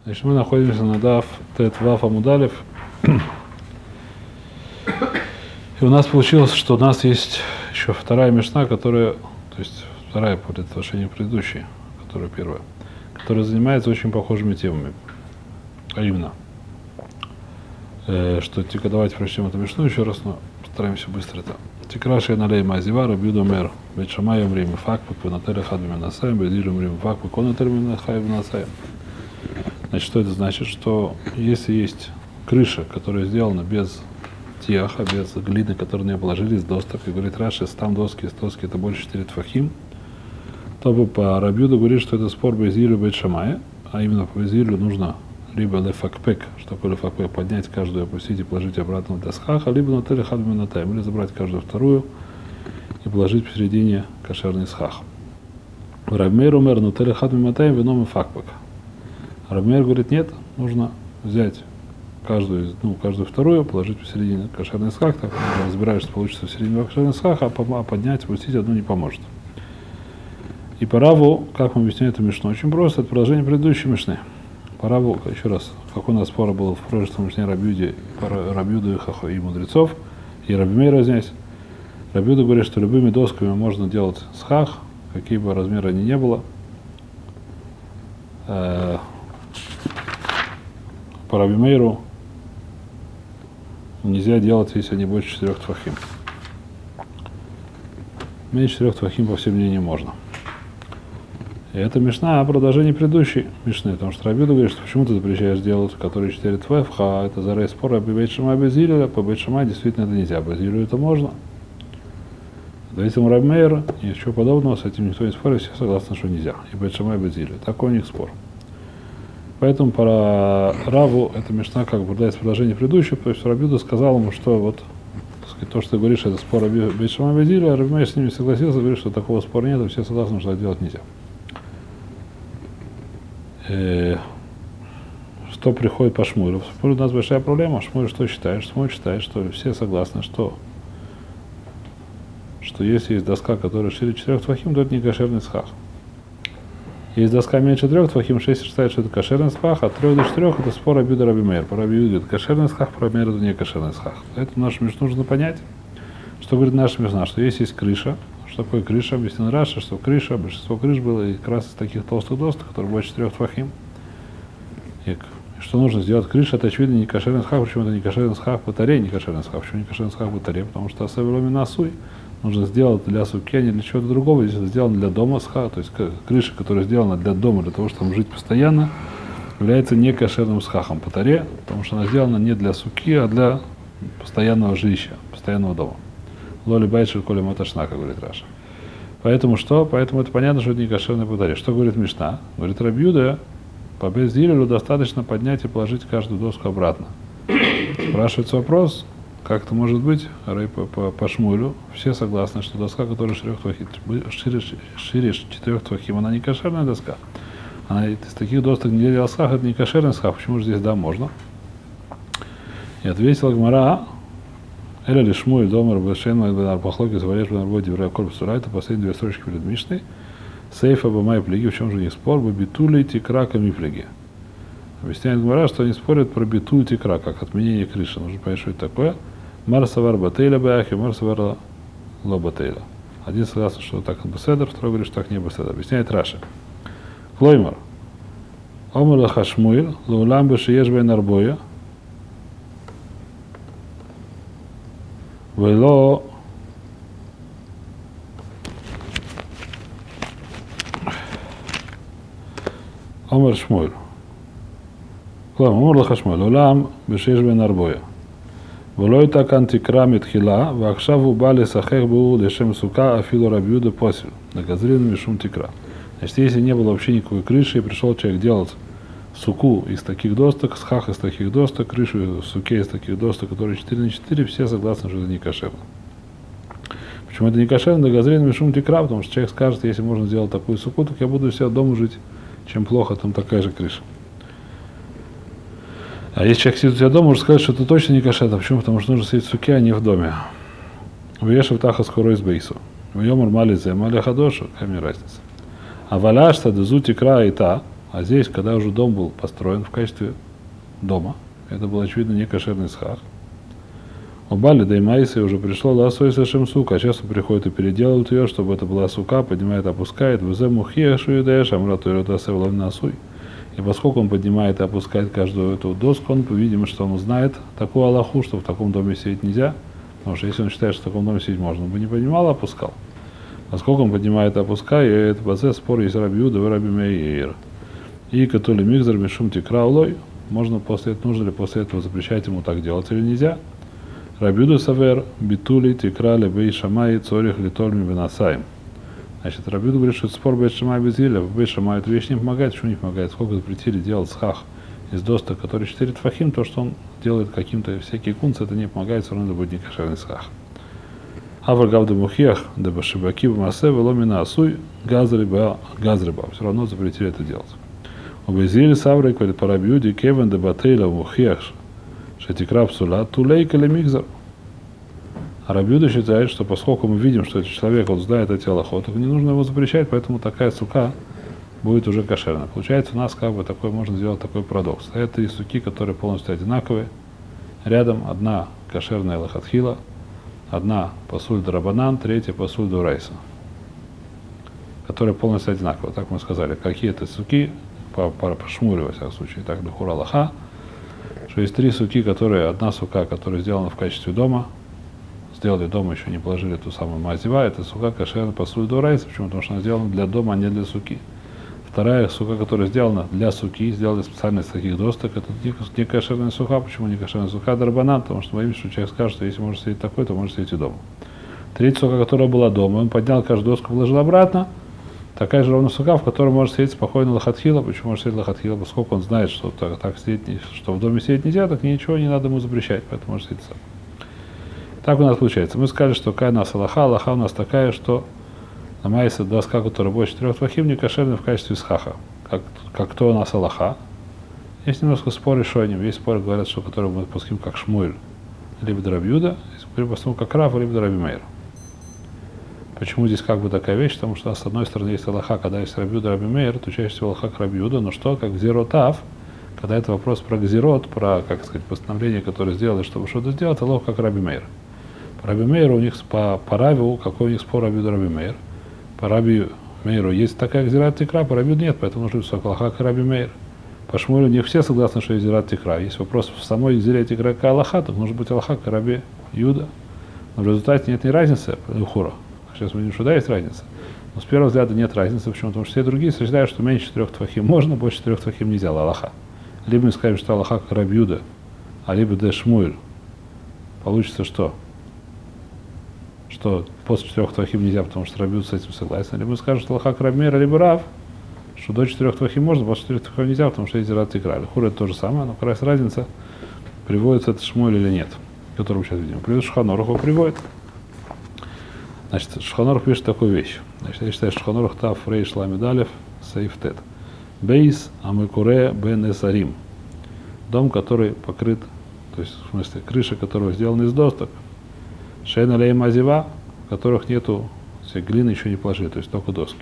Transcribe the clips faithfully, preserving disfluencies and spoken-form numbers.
Значит, мы находимся на Даф Тет Ваф Амудалев. И у нас получилось, что у нас есть еще вторая мишна, которая, то есть вторая по отношению к предыдущей, которая первая, которая занимается очень похожими темами. А именно, э, что тика, давайте прочтем эту мишну еще раз, но постараемся быстро это. Тикраши налей мазивара, бьюду мер, бетшамай умрим, факпак, ванатер хадми насаем, бедилю умрим, факпак, ванатер насаем. Значит, что это значит? Что если есть крыша, которая сделана без тиаха, без глины, которую не обложили из досток, и говорит Раши, там доски, из доски это больше четыре твахим, то бы по Рабьюду говорит, что это спор Безилю Бейт Шамая, а именно по Безилю нужно либо лефакпек, чтобы лефакпек поднять каждую, опустить и положить обратно в досхаха, либо на теле хадми на тайм, или забрать каждую вторую и положить посередине кошерный схах. Рабмейр умер на теле хадми на тайм, вином и факпек. Рабмейр говорит, нет, нужно взять каждую, ну, каждую вторую, положить посередине кошерный схах, так разбираешь, что получится в середине кошерный схах, а поднять, опустить одну не поможет. И по Раву, как мы объясняем эту мишну, очень просто, это продолжение предыдущей мишны. По Раву, еще раз, какой у нас спор был в прошлом мишне Рабьюде, Рабьюду и Хахо и мудрецов, и Рабмейра здесь. Рабьюда говорит, что любыми досками можно делать схах, какие бы размеры они не было. По Рабмейру нельзя делать, если они больше четырех твахим. Меньше четырех твахим, по всем мнениям, можно. И это мишна о продолжении предыдущей мишны, потому что Рабьюда говорит, что почему ты запрещаешь делать, которые четыре тваха, это за рей спора, по Бейт Шамай Безилю, по Бейт Шамай действительно это нельзя, Безилю это можно. Давайте Рабмейр, ничего подобного, с этим никто не спорит, все согласны, что нельзя. И Бейт Шамай Безилю, такой у них спор. Поэтому по Раву эта мишна как бы дает продолжение предыдущего, то есть Рабьюда сказал ему, что вот так сказать, то, что ты говоришь, это спор о Бейт Шамай Безилю, а Рабмейр с ними согласился, говорит, что такого спора нет, и все согласны, что это делать нельзя. Что приходит по Шмуэлю? У нас большая проблема. Шмуэль что считает? Шмуэль считает, что все согласны, что, что если есть доска, которая шире четырех твахим, то это не кошерный схах. Есть доска меньше трех твахим, шесть считает, что это кошерный схах, а от трех до четырех это спор Рабьюда Раби Мейр. По Рабьюде это кошерный схах, по Раби Мейру это не кошерный схах. Поэтому нашу мишну нужно понять, что говорит наша мишна, что если есть крыша, что такое крыша, объяснил Раша, что крыша, большинство крыш было и как раз из таких толстых досток, которые больше четырех твахим. И что нужно сделать крышу, это очевидно не кошерный схах, почему это не кошерный схах батареи, не кошерный схах, почему не кошерный схах батареи, потому что особенно насуй нужно сделать для суки, а не для чего-то другого, здесь это сделано для дома схах, то есть крыша, которая сделана для дома, для того, чтобы жить постоянно, является не кошерным схахом батареи, потому что она сделана не для суки, а для постоянного жилища, постоянного дома. Лоли байшер коли маташна, как говорит Раша. Поэтому что? Поэтому это понятно, что это не кошерная батарея. Что говорит Мишна? Говорит Рабьюда, по Безилю достаточно поднять и положить каждую доску обратно. Спрашивается вопрос, как это может быть, по, по, по Шмуэлю, все согласны, что доска, которая шире, шире, шире четырех твахим, она не кошерная доска. Она из таких досок не делала схах, это не кошерный схах, почему же здесь да, можно? И ответила Гмара, Эля ли Шмуэль, Домар, Бешен, Мальбенар, Пахлоки, Завареш, Бенарбой, Деврей, Корпус, Сурай, это последние две строчки перед Мишной. Сейфа, Бамай, Плеги, в чем же не спор, Бабитули, Тикра, Камифлеги. Объясняет Гмара, что они спорят про битуль тикра, как отменение крыши. Нужно понять, что это такое. Марсавар батейля бяхи, марсавар лобатейля. Один согласен, что так беседер, второй говорит, что так не беседер. Объясняет Раши. Клоймар. Омар лахашмуил, лаулам беши еш бен арбоя. Вело Омар Шмуэль. Омар лахашмуэль. Лаулам беши еш бен арбоя. ולא הייתה כאן תקרה מתחילה, ועכשיו הוא בא לשחק בו לשם סוכה, אפילו רבי יהודה פוסל. לגזרין משום תקרה. Значит, если не было вообще никакой крыши, и пришел человек делать суку из таких досток, схах из таких досток, крышу суке из таких досток, которые четыре на четыре, все согласны, что это не кошерно. Почему это не кошерно? लगазрин мишум тикра, потому что человек скажет, если можно сделать такую суку, так я буду у себя дома жить, чем плохо, там такая же крыша. А если человек сидит у себя дома, может сказать, что это точно не кошерно. Почему? Потому что нужно сидеть в суке, а не в доме. Вешав таха скоро из бейсу. В йомар мали зе, мали хадошу, какая мне разница. А валяшта дезу тикра и та, А здесь, когда уже дом был построен в качестве дома, это был, очевидно, не кошерный схах. У Бали Даймайса уже пришло ласой сашем сука, а сейчас он приходит и переделывает ее, чтобы это была сука, поднимает, опускает, взе мухия шуидэш, амрату иротасе влавнасуй. И поскольку он поднимает и опускает каждую эту доску, он, видимо, что он знает такую аллаху, что в таком доме сидеть нельзя, потому что если он считает, что в таком доме сидеть можно, он бы не поднимал, а опускал. Поскольку он поднимает и опускает, это базе спор есть Раби Юда и Раби Меир. И католи мигзар мишум тикра улой, можно после этого, нужно ли после этого запрещать ему так делать или нельзя. Раби Юда савер битули тикра лебей шамай цорих литольми венасаем. Значит, Раби Юда говорит, что это спор бей шамай без иля, бей шамай эту вещь не помогает, почему не помогает, сколько запретили делать схах из досток, который четыре тфахим, то, что он делает каким-то всякие кунцы, это не помогает, все равно это будет не кошерный схах. Авар гавда мухиях, да башибаки в массе, веломина асуй, газриба, газриба, все равно запретили это делать. Обезили савры, говорит, по Раби Юде, кевен да батейла мухиях, шатикра псула, тулейка ли мигзар. А Раби Юда считает, что поскольку мы видим, что этот человек, он знает эти алахот, не нужно его запрещать, поэтому такая сука будет уже кошерна. Получается, у нас как бы такой, можно сделать такой парадокс. Стоят три суки, которые полностью одинаковые. Рядом одна кошерная лахатхила, одна пасуль драбанан, третья пасуль дурайса, которые полностью одинаковые. Так мы сказали. Какие-то суки, по, по, по шмуре, во всяком случае, так духура лаха, что есть три суки, которые, одна сука, которая сделана в качестве дома, сделали дома, еще не положили ту самую мазива, это сука кошерная пасуль дурайса. Почему? Потому что она сделана для дома, а не для суки. Вторая сука, которая сделана для суки, сделали специально из таких досток, это не кошерная сука. Почему не кошерная сука? Дарбанан, потому что боимся, что человек скажет, что если может сидеть такой, то может сидеть и дома. Третья сука, которая была дома, он поднял каждую доску, вложил обратно. Такая же ровно сука, в которой может сидеть спокойно лахатхила. Почему может сидеть лахатхила? Поскольку он знает, что, так, так сидеть, что в доме сидеть нельзя, так ничего не надо ему запрещать, поэтому может сидеть сам. Так у нас получается. Мы сказали, что какая у нас алаха, алаха у нас такая, что на майсе доска, которая больше трех твахим, не кошерна в качестве схаха. Как, как кто у нас алаха. Есть немножко спор решением. Есть споры, говорят, что который мы пуским как Шмуэль, либо Раби Юда, либо пуским как Рав, либо Раби Меир. Почему здесь как бы такая вещь? Потому что с одной стороны есть алаха, когда есть Раби Юда, Раби Меир, то чаще всего алаха к Раби Юда, но что, как зиротав, когда это вопрос про гзирот, про, как сказать, постановление, которое сделали, чтобы что-то сделать, алаха как Раби Меир. По Раби Меиру у них по, по Раву, какой у них спор Раби Юда, Раби Меир. По Раби Меиру есть такая гзират тикра, по Раби Юду нет, поэтому нужно высоко алаха к Раби Меир. По Шмуэлю не все согласны, что есть гзират тикра. Есть вопрос в самой гзират тикра к алаха, то может быть алаха к Раби Юда. Но в результате нет ни разницы, хура. Сейчас мы видим, что да, есть разница. Но с первого взгляда нет разницы. Почему? Потому что все другие сочетают, что меньше трех твахим можно, больше трех твахим нельзя, алаха. Либо мы скажем, что алаха как Раби Юда, а либо де Шмуэль. Получится что? Что после четырех твахим нельзя, потому что Раби Юда с этим согласен. Либо мы скажем, что алаха как Раби Меир, либо Рав, что до четырех твахим можно, после четырех твахим нельзя, потому что есть зират тикра. Хура это то же самое, но какая разница, приводится это Шмуэль или нет, который мы сейчас видим. Приводит Шулхан Арух, его приводит. Значит, Шулхан Арух пишет такую вещь. Значит, я считаю, Шулхан Арух тав рейш ламед алеф сейф тет. Бейс амыкуре бен эсарим. Дом, который покрыт, то есть, в смысле, крыша которого сделана из досток. Шейн алей мазива, в которых нету, все глины еще не положили, то есть только доски.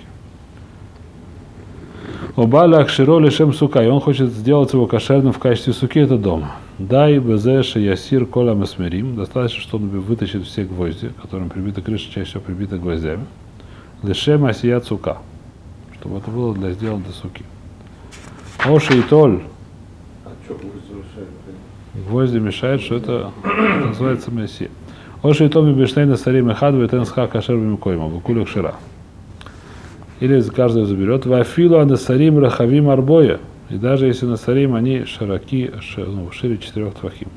Обаля акширо лишем сука, и он хочет сделать его кошерным в качестве суки, это дом. Дай безэша ясир кола масмерим, достаточно, что он вытащит все гвозди, которым прибита крыша, чаще всего прибита гвоздями. Лишем асият сука, чтобы это было для сделано для суки. Оши и толь. А что гвозди мешают? Гвозди мешают, что это, это называется мессия. Оши и томи бештейна старим и хадвы и тенсха кашер бимикойма, букулек шира. Или каждый заберет. Вафилу анасарим рахавим арбоя. И даже если насарим, они широки, шир, ну, шире четырех твахим.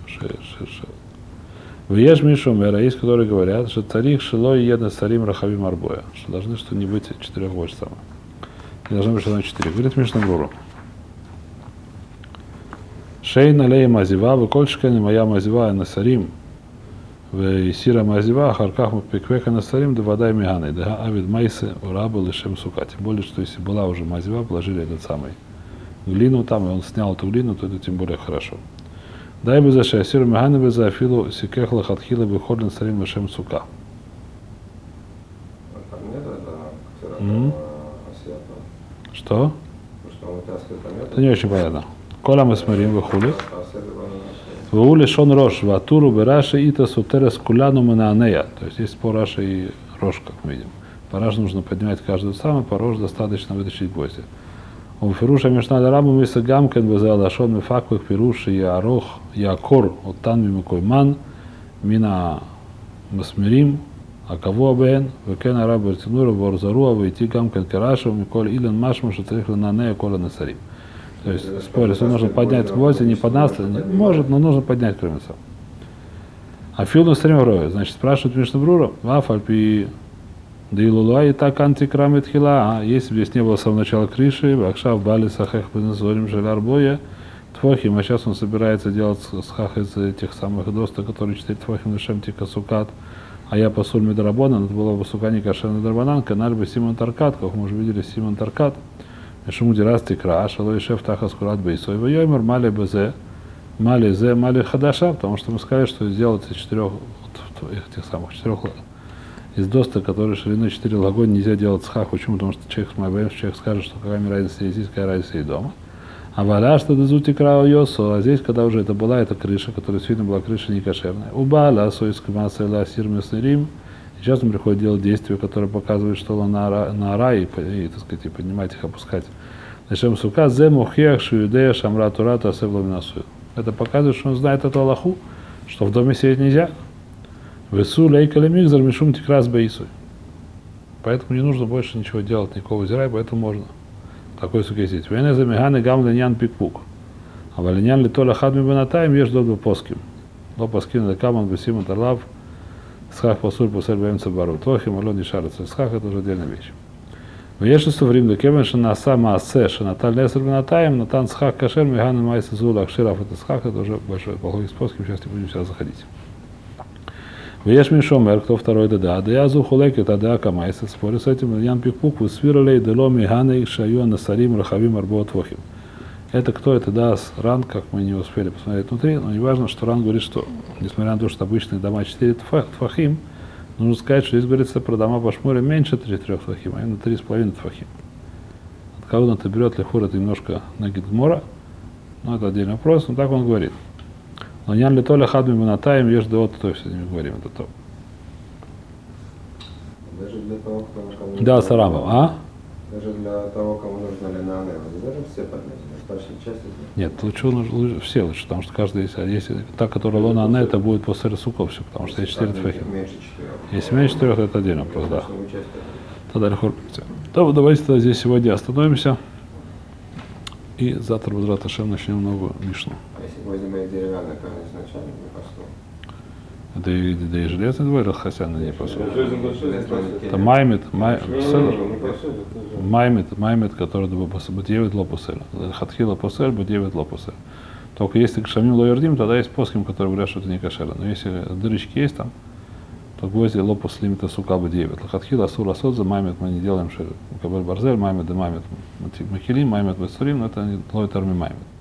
Вееш мишу мэра, есть, которые говорят, что царих шило и ед насарим рахавим арбоя. Что должны что не быть четырех больше самое. Не должно быть что на четыре. Говорит Мишна Бруру. Шейн алей мазива, выкольшкани моя мазива насарим. В Сира Мазива, Харках Пеквека Насарим, да вода и Миганы, да Авид Майсы, Урабы, Лишем Сука. Тем более, что если была уже Мазива, положили этот самый глину там, и он снял эту глину, то это тем более хорошо. Дай бы за Сира Миганы, бы за Афилу, Сикех Лахатхила, бы Ходен Сарим, Лишем Сука. Там нет, это Mm-hmm. Что? Потому что он вытаскивает помет. Это не очень понятно. Кола мы смотрим, выхули. А с этого не Выули шон рош, ватуру бераши ита сутерес куляну манаанея. То есть есть по раши и рош, как мы видим. По раш нужно поднимать каждую самую, по рош достаточно вытащить гвозди. У Фируша Мишнада Рабу Миса Гамкен Безалашон Мифаквих Пируши Ярох Якор Оттан Мимукойман Мина Масмирим Акаву Абен Векен Араб Бертинура Борзаруа Войти Гамкен Керашев Миколь Илен Машма Шацарих Лананея Кола Насарим. То есть спорит, что нужно поднять гвозди, не подняться, может, но нужно поднять кроме того. А Филну Стремоврове, значит, спрашивают Мишнабрура, Вафальпи да и лула и так антикрамит хила, а если бы здесь не было с самого начала крыши, Бакшав Бали Сахех Бенезорим Желярбоя, Твохим, а сейчас он собирается делать схах из этих самых досток, которые четыре Твохим Лешем Тика Сукат, а я посуль Медрабонан, это было бы Сукани Кашен Драбанан, каналь бы Симон Таркат, как мы уже видели, Симон Таркат, Шуму Дирас Тикра, Шалой Шеф Таха Скурат Бейсой, Вайомер Мали Безе, Мали Зе, Мали Хадаша, потому что мы сказали, что сделать из четырех, этих самых четырех из досток, которые шириной четыре лагонь, нельзя делать схах. Почему? Потому что человек, человек скажет, что какая разница здесь, какая разница и дома. А валя, что дезути крау йосо, а здесь, когда уже это была эта крыша, которая действительно была крыша не кошерная. У бала, сойск масэла сирмесный Рим. Сейчас он приходит делать действия, которые показывают, что он на, на рай, и, и, так сказать, и поднимать их, опускать. Начнем сука, зе мухех шуюдея шамра турата асевломинасую. Это показывает, что он знает эту Аллаху, что в доме сидеть нельзя. Весу лейка лемигзар мишум тикрас бейсуй. Поэтому не нужно больше ничего делать, никакого зирай, поэтому можно. Такой суке сидеть. Вене за меганы гам ленян пикпук. А валенян ли толя хадми бенатаем ешь до двупоским. До поским на каман бесимон тарлав. Схах посуль посуль бэмца бару. Тохим алон не шарится. Схах это уже отдельная вещь. В ешесту время до кемен шанаса маасе шанаталь несер бенатаем. Натан схах кашер меганы майса зула акширав. Это схах, это уже большой плохой способ. Сейчас не будем сейчас заходить. Веш Мишомер, кто второй да, да я зухулеки тогда камайса, спорю с этим, Ян Пикпук, высвирлей, дело миганы, шаю, насарим, рахавим, арбот, вохим. Это кто это даст ран, как мы не успели посмотреть внутри, но не важно, что ран говорит, что, несмотря на то, что обычные дома четыре тфахим, нужно сказать, что здесь говорится про дома по шмуре меньше трех тфахим, а именно три с половиной тфахим. От кого он это берет, лихур, это немножко нагидгмора, но это отдельный вопрос, но так он говорит. Но нян ли толя хадми бенатаем ешь до то есть не говорим это то. Даже для того, кому Да, Сарамов, а? Даже для того, кому нужно линаны, вы даже все поднять, достаточно часть. Нет, лучше, лучше все лучше, потому что каждый есть, а если та, которая лона она, это будет после суков все, потому что есть четыре тфахи. Если меньше четырех, это отдельно вопрос, да. Тогда легко. То давайте тогда здесь сегодня остановимся. И завтра в Безрат Ашем начнем новую Мишну. А если гвозди мои деревянные, то они изначально не посол? Да и, да и железный двор хасян не посол. Это маймит, маймит, маймит, который будет лопусель. Хатхила посель, будет лопусель. Только если к шамим лоердим, тогда есть поским, которые говорят, что это не кошерно. Но если дырочки есть там, то гвозди лопус лимита сука бы девять. Лахатхила асур асодза, маймит мы не делаем, что кабель барзель, маймит да маймит макилим, маймит весурим, но это не лой терми маймит.